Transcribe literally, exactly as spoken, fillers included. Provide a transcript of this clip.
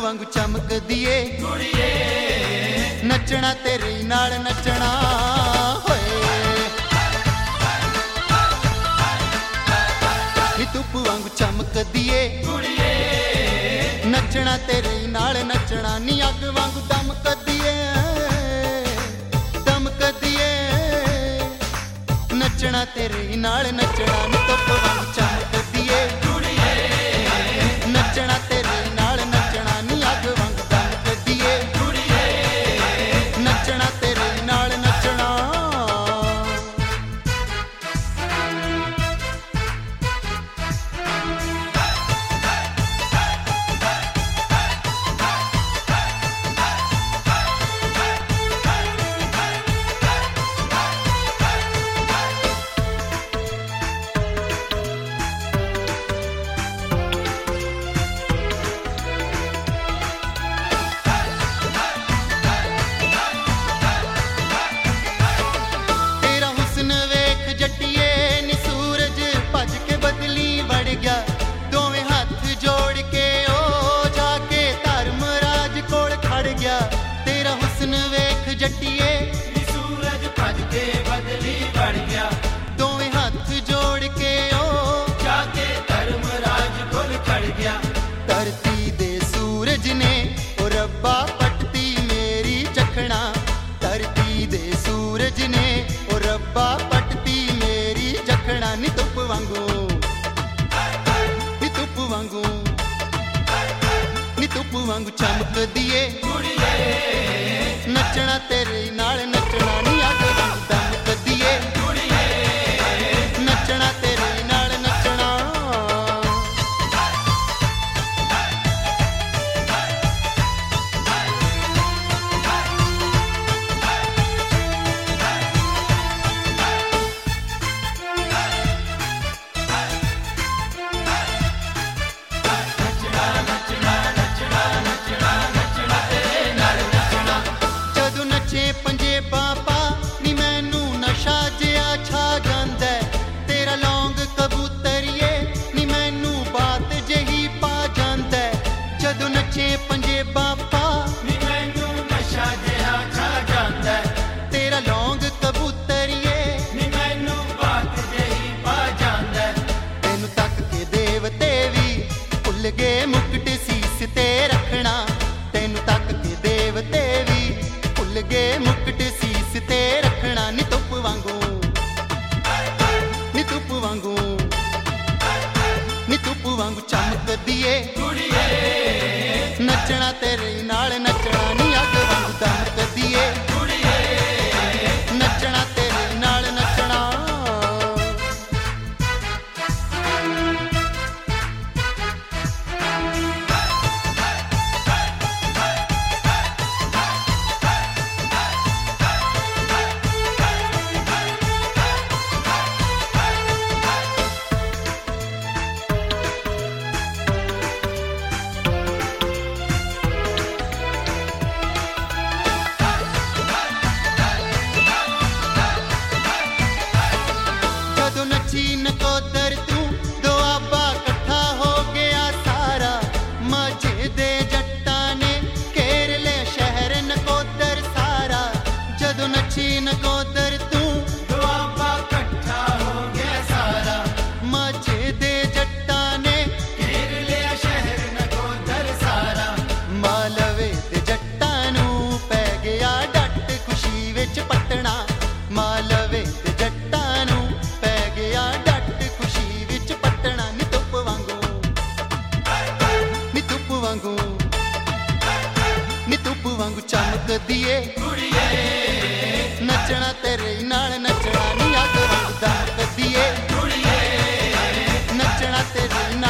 वांगू चमकदी ए कुड़िए, नचना तेरे नाल नचना होए। नी धुप वांगू चमकदी ए कुड़िए, नचना तेरे नाल नचना। नी अग वांगू दमकदी ए दमकदी ए, नचना तेरे नाल नचना। नी धुप वांगू चमकदी ए कुड़िए, नचना तेरे नाल नचना। नी अग वांगू दमकदी ए कुड़िए, नचना तेरे नाल नचना। दोवें हाथ जोड़ के ओ जाके धर्मराज कोल खड़ गया। तेरा हुस्न वेख जट्टिए, सूरज भज के बदली बढ़ गया। दोवें हाथ जोड़ के ओ जाके धर्मराज कोल खड़ गया। धरती दे सूरज ने ओ रब्बा पटती मेरी चखना। धरती दे सूरज ने ओ रब्बा पटती मेरी चखना। नी धुप वांगू वांगू नी धुप वांगू चमकदी ए कुड़िए, नचना तेरे नाल नचना। नी अग वांगू दमकदी ए कुड़िए, नचना तेरे नाल नचना। पंजेबां पा नी मैनू नशा जिया छा जांदा। तेरा लौंग कबूतरिए नी मैनू बात जही पा जांदा। जदों नचे पंजेबां पा नी मैनू नशा जिया छा जांदा। तेरा लौंग कबूतरिए नी मैनू बात जही पा जांदा। तेनू तक के देवते भी भुल गए मुकट सीस ते रखना। तेनू तक के देवते भी भुल गए मुकट सीस ते रखना। नी धुप वांगू नी धुप वांगू नी धुप वांगू चमकदी ए कुड़िए, नचना तेरे नाल नचना। नी अग वांगू दमकदी ए कुड़िए, नचना तेरे नाल नचना। नकोदर तू दुआबा कट्ठा हो गया सारा। माझे दे जट्टा ने घेर ले शहर नकोदर सारा। जदों नची नकोदर तू दुआबा कट्ठा हो गया सारा। माझे दे जट्टा ने घेर लिया शहर नकोदर सारा। मालवे दे जट्टा नू पै गया डट खुशी विच पटना। मालवे दे जट्टा नू पै गया डट खुशी विच पटना। नी धुप वांगू नी धुप वांगू नी धुप वांगू चमकदी ए कुड़िए, नचना तेरे नाल नचना। नी अग वांगू दमकदी ए कुड़िए, नचना तेरे नाल